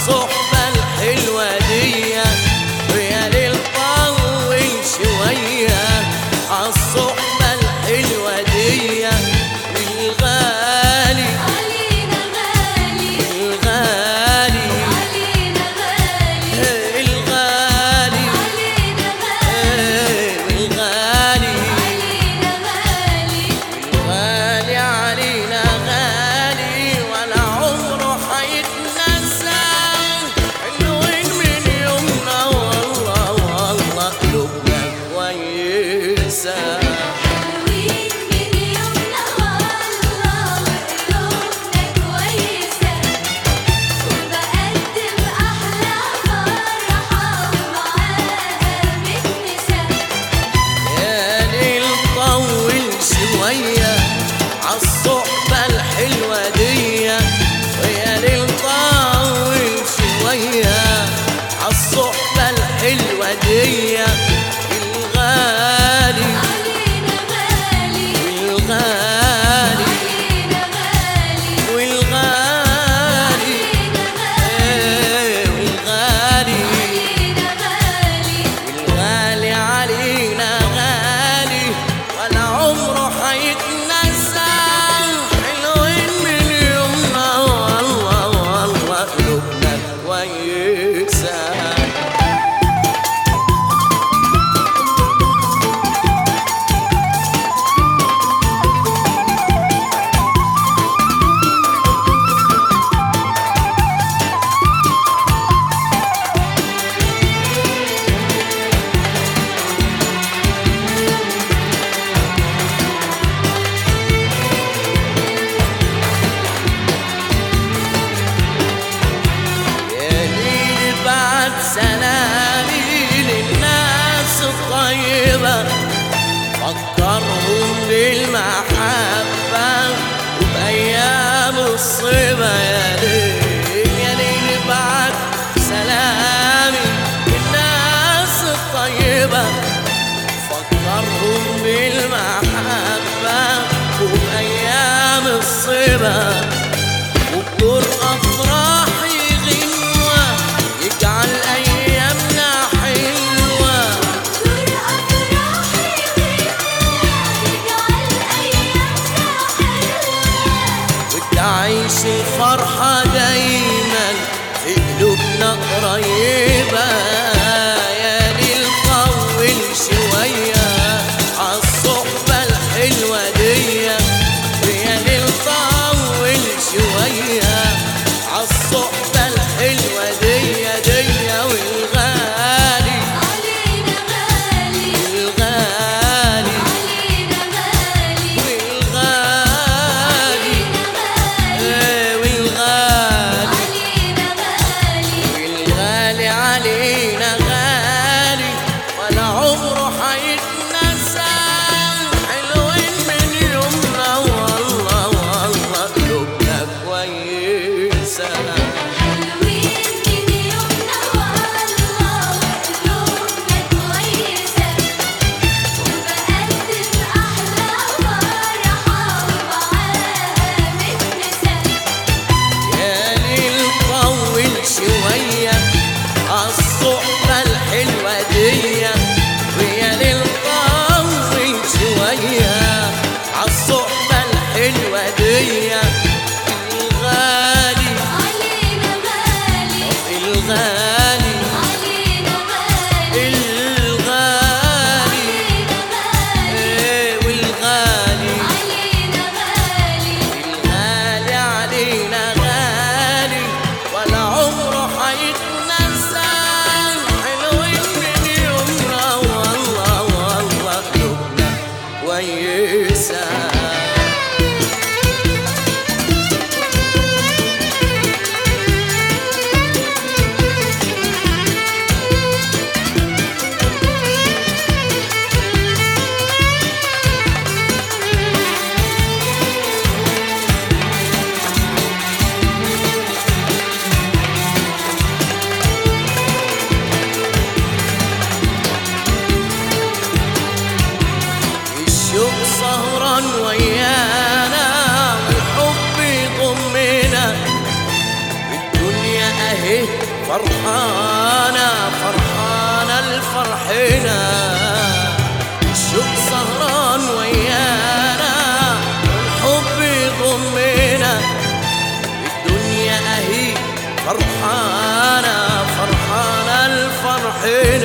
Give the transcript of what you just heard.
عالصحبة الحلوة دي، ويا ليل طول شوية عالصحبة الحلوة دي. الغالي علينا غالي، الغالي علينا غالي، الغالي علينا غالي، الغالي علينا غالي، الغالي علينا غالي ولا عمره حيتنسى. حلوين من يومنا والله والله قلوبنا كويسة. حلوين من يومنا والله وقلوبنا كويسة، وبقدم أحلى فرحة ومعاها متنسة. يا ليل طول شوية عالصحبة الحلوة دي، ويا ليل طول شوية عالصحبة الحلوة دي. الغالي علينا غالي، والغالي علينا غالي، والغالي علينا غالي، والغالي علينا غالي، الغالي علينا غالي ولا عمره حيتنسى. حلوين من يومنا والله والله قلوبنا كويسة. يا ليل بعد سلامي للناس الطيبة، فكرهم بالمحبة وبأيام الصبا. يا ليل يا ليل بعد سلامي للناس الطيبة، فكرهم بالمحبة وبأيام الصبا. وبدور أفراحي غنوة يجعل أيامنا حلوة. دور أفراحي غنوة يجعل أيامنا حلوة، وتعيش الفرحة دايما في قلوبنا قريبة. يا ليل طول شوية عالصحبة الحلوة دي، ويا ليل طول شوية عالصحبة الحلوة دي. والغالي علينا غالي، الغالي علينا غالي، والغالي والغالي علينا غالي، الغالي علينا غالي ولا عمره حيتنسى. حلوين من يومنا والله والله قلوبنا كويسة. حلوين من يومنا والله وقلوبنا كويسة، وبقدم أحلى فرحة ومعاها متنسة. يا ليل طول شوية عالصحبة الحلوة دي، ويا ليل طول شوية عالصحبة الحلوة دي. الغالي علينا غالي، الغالي علينا غالي، الغالي والغالي علينا غالي، الغالي علينا غالي ولا عمره حيتنسى. حلوين من يومنا والله والله قلوبنا كويسة. فرحانة فرحانة الفرحنا، الشوق سهران ويانا والحب يضمنا، الدنيا اهي فرحانة فرحانة الفرحنا.